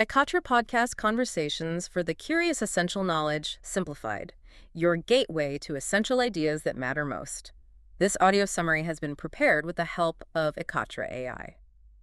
Ekatra Podcast Conversations for the Curious Essential Knowledge Simplified, your gateway to essential ideas that matter most. This audio summary has been prepared with the help of Ekatra AI.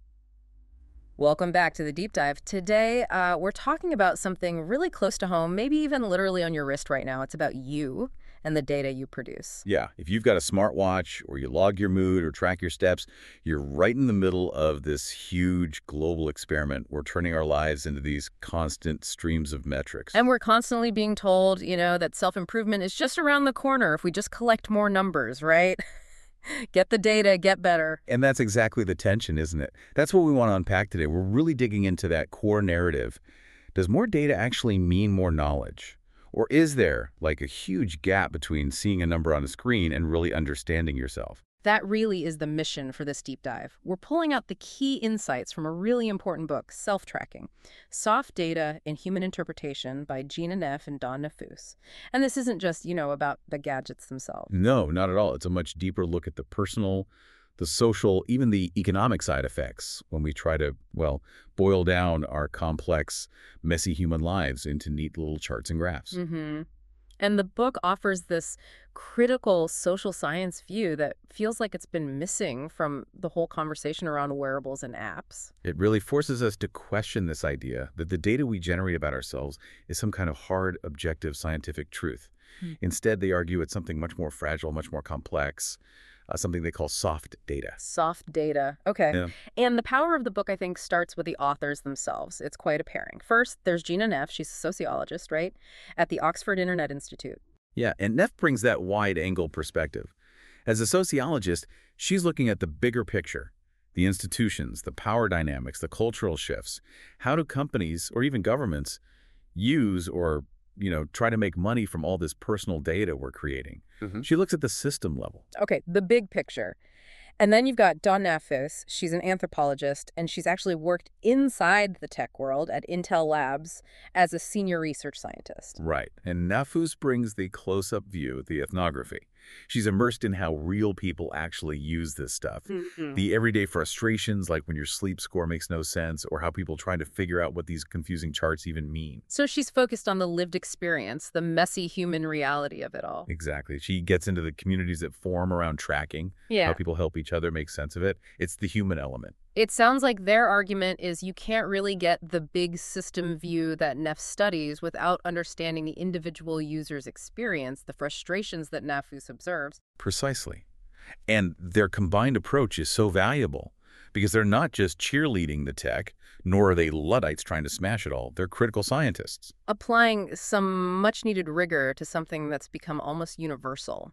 Welcome back to the deep dive. Today, we're talking about something really close to home, maybe even literally on your wrist right now. It's about you and the data you produce. Yeah, if you've got a smartwatch or you log your mood or track your steps, you're right in the middle of this huge global experiment. We're turning our lives into these constant streams of metrics. And we're constantly being told, that self-improvement is just around the corner if we just collect more numbers, right? Get the data, get better. And that's exactly the tension, isn't it? That's what we want to unpack today. We're really digging into that core narrative. Does more data actually mean more knowledge? Or is there like a huge gap between seeing a number on a screen and really understanding yourself? That really is the mission for this deep dive. We're pulling out the key insights from a really important book, Self-Tracking, Soft Data in Human Interpretation by Gina Neff and Don Nafous. And this isn't just, about the gadgets themselves. No, not at all. It's a much deeper look at the personal, the social, even the economic side effects when we try to, boil down our complex, messy human lives into neat little charts and graphs. Mm-hmm. And the book offers this critical social science view that feels like it's been missing from the whole conversation around wearables and apps. It really forces us to question this idea that the data we generate about ourselves is some kind of hard, objective, scientific truth. Instead, they argue it's something much more fragile, much more complex, something they call soft data. Soft data. Okay. Yeah. And the power of the book, I think, starts with the authors themselves. It's quite apparent. First, there's Gina Neff. She's a sociologist, right, at the Oxford Internet Institute. Yeah, and Neff brings that wide-angle perspective. As a sociologist, she's looking at the bigger picture, the institutions, the power dynamics, the cultural shifts. How do companies, or even governments, use or try to make money from all this personal data we're creating? She looks at the system level. Okay, the big picture. And then you've got Don Nafous. She's an anthropologist, and she's actually worked inside the tech world at Intel Labs as a senior research scientist. Right, and Nafous brings the close-up view, the ethnography. She's immersed in how real people actually use this stuff. The everyday frustrations, like when your sleep score makes no sense, or how people try to figure out what these confusing charts even mean. So she's focused on the lived experience, the messy human reality of it all. Exactly. She gets into the communities that form around tracking, how people help each other make sense of it. It's the human element. It sounds like their argument is you can't really get the big system view that Neff studies without understanding the individual user's experience, the frustrations that Nafous observes. Precisely. And their combined approach is so valuable because they're not just cheerleading the tech, nor are they Luddites trying to smash it all. They're critical scientists. Applying some much-needed rigor to something that's become almost universal.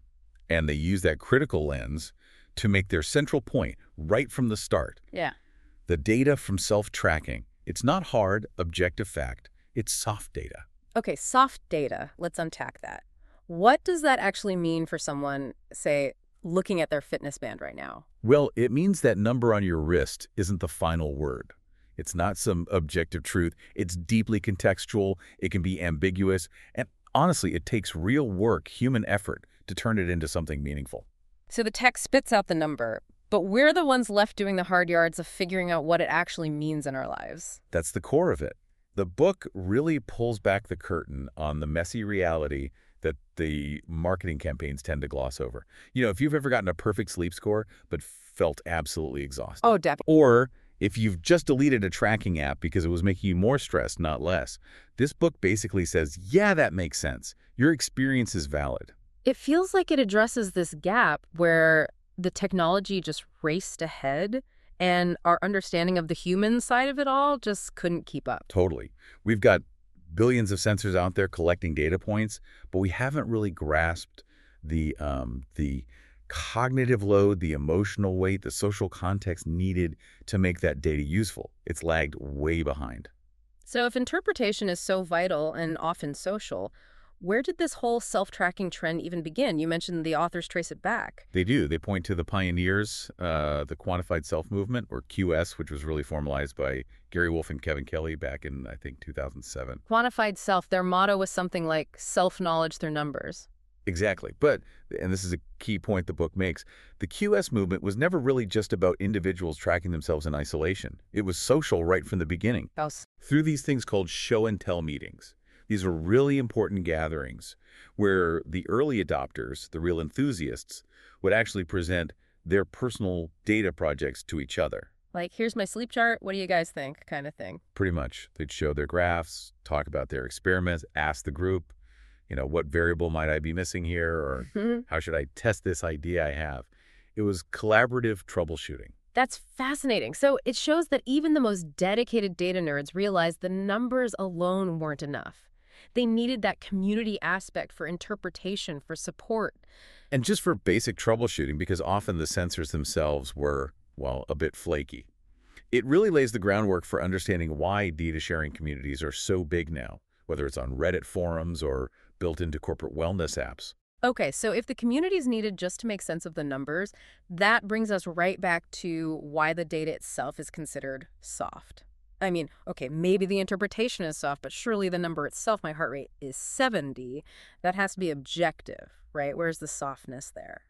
And they use that critical lens to make their central point right from the start. Yeah. The data from self-tracking. It's not hard, objective fact. It's soft data. Okay, soft data. Let's unpack that. What does that actually mean for someone, say, looking at their fitness band right now? Well, it means that number on your wrist isn't the final word. It's not some objective truth. It's deeply contextual. It can be ambiguous. And honestly, it takes real work, human effort, to turn it into something meaningful. So the tech spits out the number, but we're the ones left doing the hard yards of figuring out what it actually means in our lives. That's the core of it. The book really pulls back the curtain on the messy reality that the marketing campaigns tend to gloss over. If you've ever gotten a perfect sleep score but felt absolutely exhausted. Oh, definitely. Or if you've just deleted a tracking app because it was making you more stressed, not less. This book basically says, yeah, that makes sense. Your experience is valid. It feels like it addresses this gap where the technology just raced ahead and our understanding of the human side of it all just couldn't keep up. Totally. We've got billions of sensors out there collecting data points, but we haven't really grasped the cognitive load, the emotional weight, the social context needed to make that data useful. It's lagged way behind. So if interpretation is so vital and often social, where did this whole self-tracking trend even begin? You mentioned the authors trace it back. They do. They point to the pioneers, the Quantified Self Movement, or QS, which was really formalized by Gary Wolf and Kevin Kelly back in, I think, 2007. Quantified self, their motto was something like self-knowledge through numbers. Exactly. But, and this is a key point the book makes, the QS movement was never really just about individuals tracking themselves in isolation. It was social right from the beginning. Else. Through these things called show-and-tell meetings. These were really important gatherings where the early adopters, the real enthusiasts, would actually present their personal data projects to each other. Like, here's my sleep chart, what do you guys think, kind of thing. Pretty much. They'd show their graphs, talk about their experiments, ask the group, what variable might I be missing here, or how should I test this idea I have? It was collaborative troubleshooting. That's fascinating. So it shows that even the most dedicated data nerds realized the numbers alone weren't enough. They needed that community aspect for interpretation, for support. And just for basic troubleshooting, because often the sensors themselves were, well, a bit flaky. It really lays the groundwork for understanding why data sharing communities are so big now, whether it's on Reddit forums or built into corporate wellness apps. Okay, so if the community is needed just to make sense of the numbers, that brings us right back to why the data itself is considered soft. I mean, okay, maybe the interpretation is soft, but surely the number itself, my heart rate, is 70. That has to be objective, right? Where's the softness there?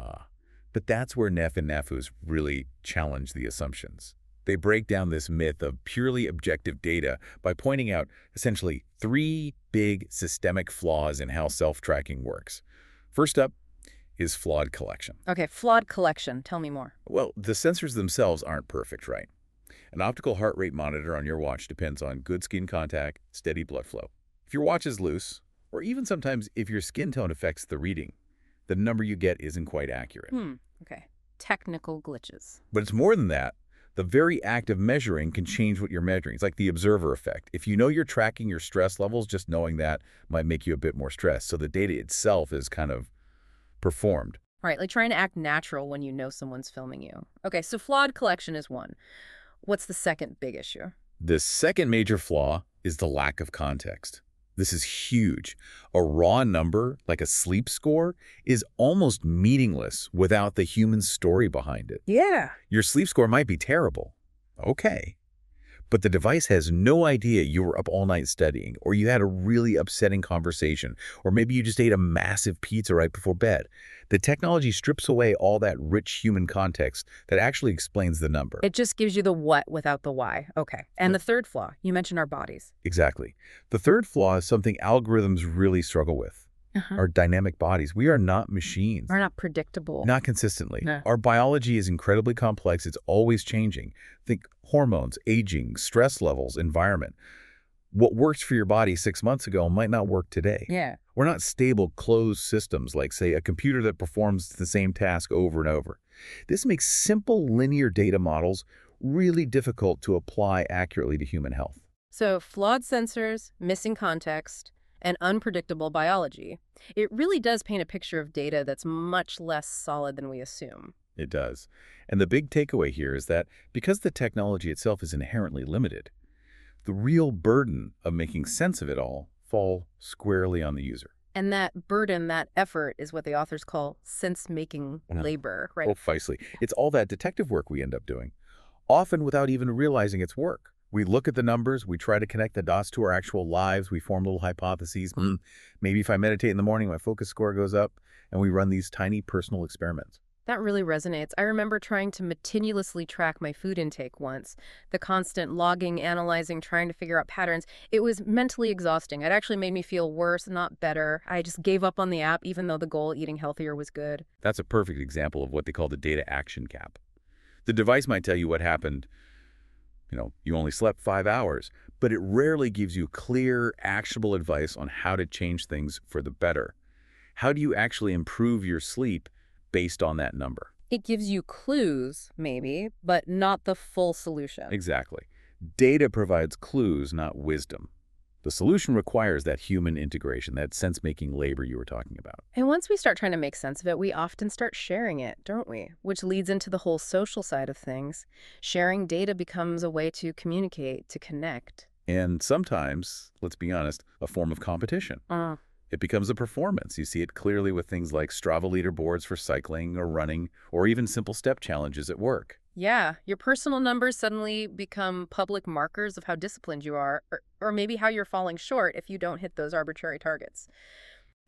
But that's where Neff and Nafus really challenge the assumptions. They break down this myth of purely objective data by pointing out essentially 3 big systemic flaws in how self-tracking works. First up is flawed collection. Okay, flawed collection. Tell me more. Well, the sensors themselves aren't perfect, right? An optical heart rate monitor on your watch depends on good skin contact, steady blood flow. If your watch is loose, or even sometimes if your skin tone affects the reading, the number you get isn't quite accurate. Okay. Technical glitches. But it's more than that. The very act of measuring can change what you're measuring. It's like the observer effect. If you know you're tracking your stress levels, just knowing that might make you a bit more stressed. So the data itself is kind of performed. Right, like trying to act natural when you know someone's filming you. Okay, so flawed collection is one. What's the second big issue? The second major flaw is the lack of context. This is huge. A raw number, like a sleep score, is almost meaningless without the human story behind it. Yeah. Your sleep score might be terrible. Okay. But the device has no idea you were up all night studying, or you had a really upsetting conversation, or maybe you just ate a massive pizza right before bed. The technology strips away all that rich human context that actually explains the number. It just gives you the what without the why. Okay. And the third flaw, you mentioned our bodies. Exactly. The third flaw is something algorithms really struggle with. Our dynamic bodies. We are not machines. We're not predictable. Not consistently. No. Our biology is incredibly complex. It's always changing. Think hormones, aging, stress levels, environment. What works for your body 6 months ago might not work today. Yeah. We're not stable, closed systems like, say, a computer that performs the same task over and over. This makes simple linear data models really difficult to apply accurately to human health. So flawed sensors, missing context, and unpredictable biology. It really does paint a picture of data that's much less solid than we assume. It does. And the big takeaway here is that because the technology itself is inherently limited, the real burden of making sense of it all falls squarely on the user. And that burden, that effort, is what the authors call sense-making labor, right? Precisely. It's all that detective work we end up doing, often without even realizing it's work. We look at the numbers, we try to connect the dots to our actual lives, we form little hypotheses. Maybe if I meditate in the morning, my focus score goes up, and we run these tiny personal experiments. That really resonates. I remember trying to meticulously track my food intake once. The constant logging, analyzing, trying to figure out patterns. It was mentally exhausting. It actually made me feel worse, not better. I just gave up on the app, even though the goal, eating healthier, was good. That's a perfect example of what they call the data action gap. The device might tell you what happened. You only slept 5 hours, but it rarely gives you clear, actionable advice on how to change things for the better. How do you actually improve your sleep based on that number? It gives you clues, maybe, but not the full solution. Exactly. Data provides clues, not wisdom. The solution requires that human integration, that sense-making labor you were talking about. And once we start trying to make sense of it, we often start sharing it, don't we? Which leads into the whole social side of things. Sharing data becomes a way to communicate, to connect. And sometimes, let's be honest, a form of competition. It becomes a performance. You see it clearly with things like Strava leaderboards for cycling or running, or even simple step challenges at work. Yeah, your personal numbers suddenly become public markers of how disciplined you are, or maybe how you're falling short if you don't hit those arbitrary targets.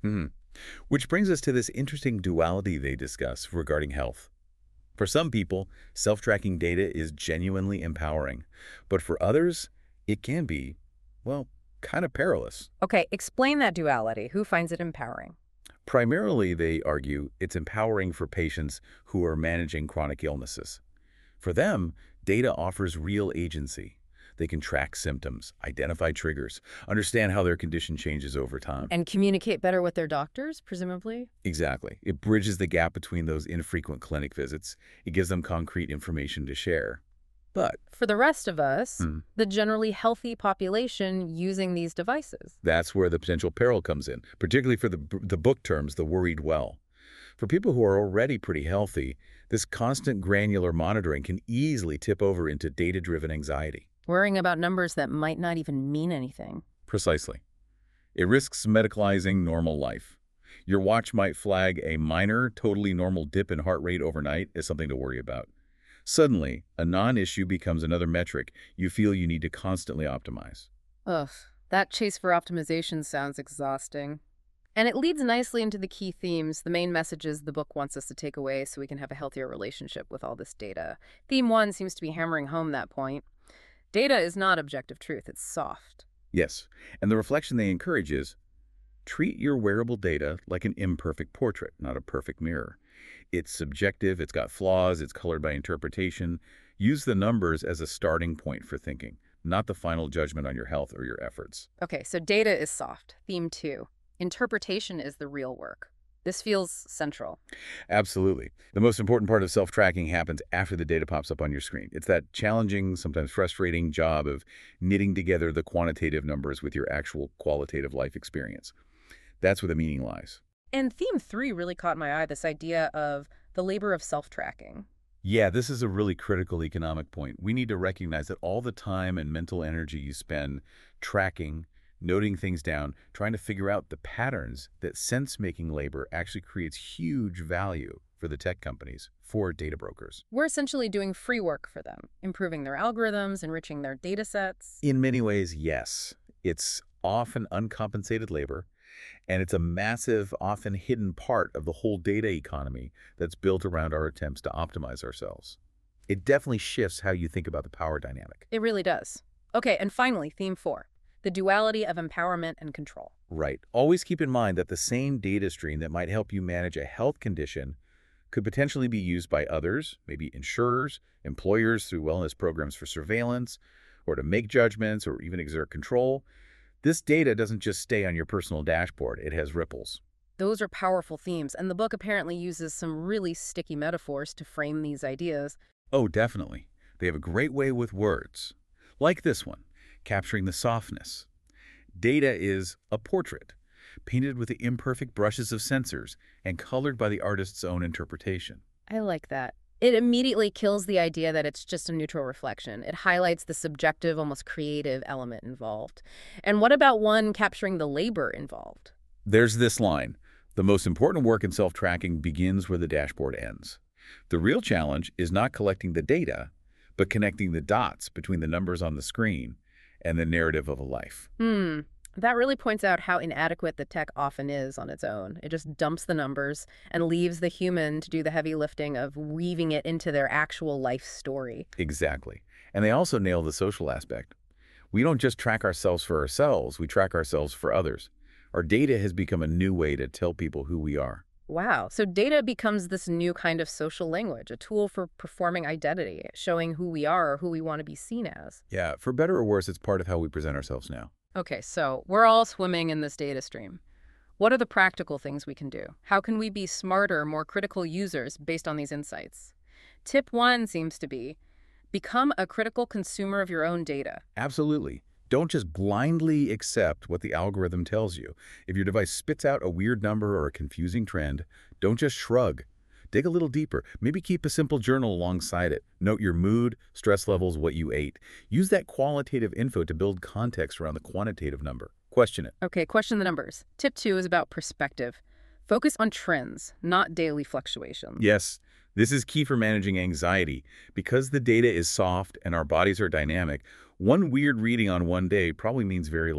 Hmm. Which brings us to this interesting duality they discuss regarding health. For some people, self-tracking data is genuinely empowering, but for others, it can be, well, kind of perilous. Okay, explain that duality. Who finds it empowering? Primarily, they argue, it's empowering for patients who are managing chronic illnesses. For them, data offers real agency. They can track symptoms, identify triggers, understand how their condition changes over time. And communicate better with their doctors, presumably? Exactly. It bridges the gap between those infrequent clinic visits. It gives them concrete information to share. But For the rest of us, hmm, the generally healthy population using these devices. that's where the potential peril comes in, particularly for the book terms, the worried well. For people who are already pretty healthy, this constant granular monitoring can easily tip over into data-driven anxiety. Worrying about numbers that might not even mean anything. Precisely. It risks medicalizing normal life. Your watch might flag a minor, totally normal dip in heart rate overnight as something to worry about. Suddenly, a non-issue becomes another metric you feel you need to constantly optimize. Ugh, that chase for optimization sounds exhausting. And it leads nicely into the key themes, the main messages the book wants us to take away so we can have a healthier relationship with all this data. Theme 1 seems to be hammering home that point. Data is not objective truth, it's soft. Yes, and the reflection they encourage is, treat your wearable data like an imperfect portrait, not a perfect mirror. It's subjective, it's got flaws, it's colored by interpretation. Use the numbers as a starting point for thinking, not the final judgment on your health or your efforts. Okay, so data is soft. Theme 2. Interpretation is the real work. This feels central. Absolutely. The most important part of self-tracking happens after the data pops up on your screen. It's that challenging, sometimes frustrating job of knitting together the quantitative numbers with your actual qualitative life experience. That's where the meaning lies. And theme 3 really caught my eye, this idea of the labor of self-tracking. Yeah, this is a really critical economic point. We need to recognize that all the time and mental energy you spend tracking, noting things down, trying to figure out the patterns, that sense-making labor actually creates huge value for the tech companies, for data brokers. We're essentially doing free work for them, improving their algorithms, enriching their data sets. In many ways, yes. It's often uncompensated labor, and it's a massive, often hidden part of the whole data economy that's built around our attempts to optimize ourselves. It definitely shifts how you think about the power dynamic. It really does. Okay, and finally, theme 4. The duality of empowerment and control. Right. Always keep in mind that the same data stream that might help you manage a health condition could potentially be used by others, maybe insurers, employers through wellness programs for surveillance, or to make judgments or even exert control. This data doesn't just stay on your personal dashboard. It has ripples. Those are powerful themes, and the book apparently uses some really sticky metaphors to frame these ideas. Oh, definitely. They have a great way with words. Like this one, capturing the softness. Data is a portrait, painted with the imperfect brushes of sensors and colored by the artist's own interpretation. I like that. It immediately kills the idea that it's just a neutral reflection. It highlights the subjective, almost creative element involved. And what about one capturing the labor involved? There's this line, the most important work in self-tracking begins where the dashboard ends. The real challenge is not collecting the data, but connecting the dots between the numbers on the screen and the narrative of a life. That really points out how inadequate the tech often is on its own. It just dumps the numbers and leaves the human to do the heavy lifting of weaving it into their actual life story. Exactly. And they also nail the social aspect. We don't just track ourselves for ourselves, we track ourselves for others. Our data has become a new way to tell people who we are. Wow. So data becomes this new kind of social language, a tool for performing identity, showing who we are or who we want to be seen as. Yeah, for better or worse, it's part of how we present ourselves now. Okay, so we're all swimming in this data stream. What are the practical things we can do? How can we be smarter, more critical users based on these insights? Tip 1 seems to be, become a critical consumer of your own data. Absolutely. Don't just blindly accept what the algorithm tells you. If your device spits out a weird number or a confusing trend, don't just shrug. Dig a little deeper. Maybe keep a simple journal alongside it. Note your mood, stress levels, what you ate. Use that qualitative info to build context around the quantitative number. Question it. Okay, question the numbers. Tip 2 is about perspective. Focus on trends, not daily fluctuations. Yes, this is key for managing anxiety. Because the data is soft and our bodies are dynamic, one weird reading on one day probably means very little.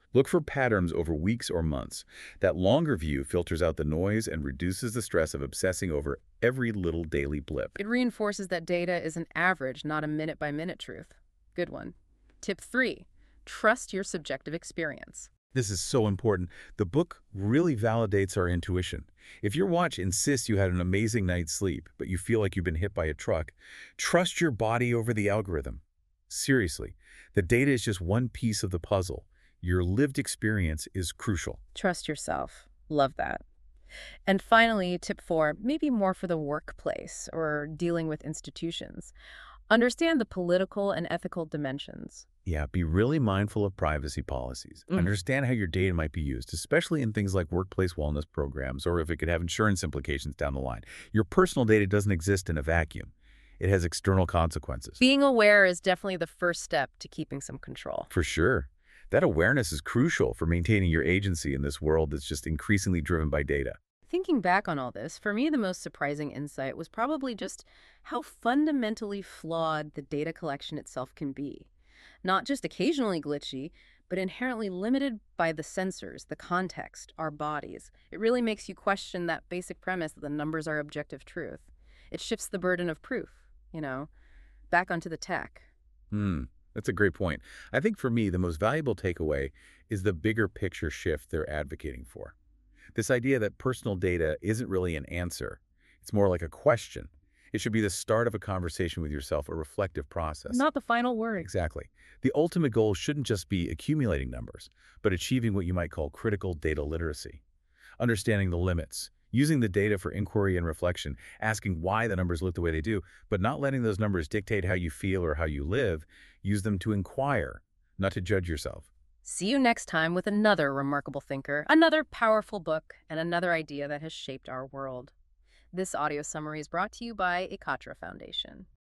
Look for patterns over weeks or months. That longer view filters out the noise and reduces the stress of obsessing over every little daily blip. It reinforces that data is an average, not a minute-by-minute truth. Good one. Tip 3. Trust your subjective experience. This is so important. The book really validates our intuition. If your watch insists you had an amazing night's sleep, but you feel like you've been hit by a truck, trust your body over the algorithm. Seriously, the data is just one piece of the puzzle. Your lived experience is crucial. Trust yourself. Love that. And finally, tip 4, maybe more for the workplace or dealing with institutions. Understand the political and ethical dimensions. Yeah, be really mindful of privacy policies. Understand how your data might be used, especially in things like workplace wellness programs or if it could have insurance implications down the line. Your personal data doesn't exist in a vacuum. It has external consequences. Being aware is definitely the first step to keeping some control. For sure. That awareness is crucial for maintaining your agency in this world that's just increasingly driven by data. Thinking back on all this, for me the most surprising insight was probably just how fundamentally flawed the data collection itself can be. Not just occasionally glitchy, but inherently limited by the sensors, the context, our bodies. It really makes you question that basic premise that the numbers are objective truth. It shifts the burden of proof, back onto the tech. That's a great point. I think for me, the most valuable takeaway is the bigger picture shift they're advocating for. This idea that personal data isn't really an answer. It's more like a question. It should be the start of a conversation with yourself, a reflective process. Not the final word. Exactly. The ultimate goal shouldn't just be accumulating numbers, but achieving what you might call critical data literacy. Understanding the limits, using the data for inquiry and reflection, asking why the numbers look the way they do, but not letting those numbers dictate how you feel or how you live. Use them to inquire, not to judge yourself. See you next time with another remarkable thinker, another powerful book, and another idea that has shaped our world. This audio summary is brought to you by Ekatra Foundation.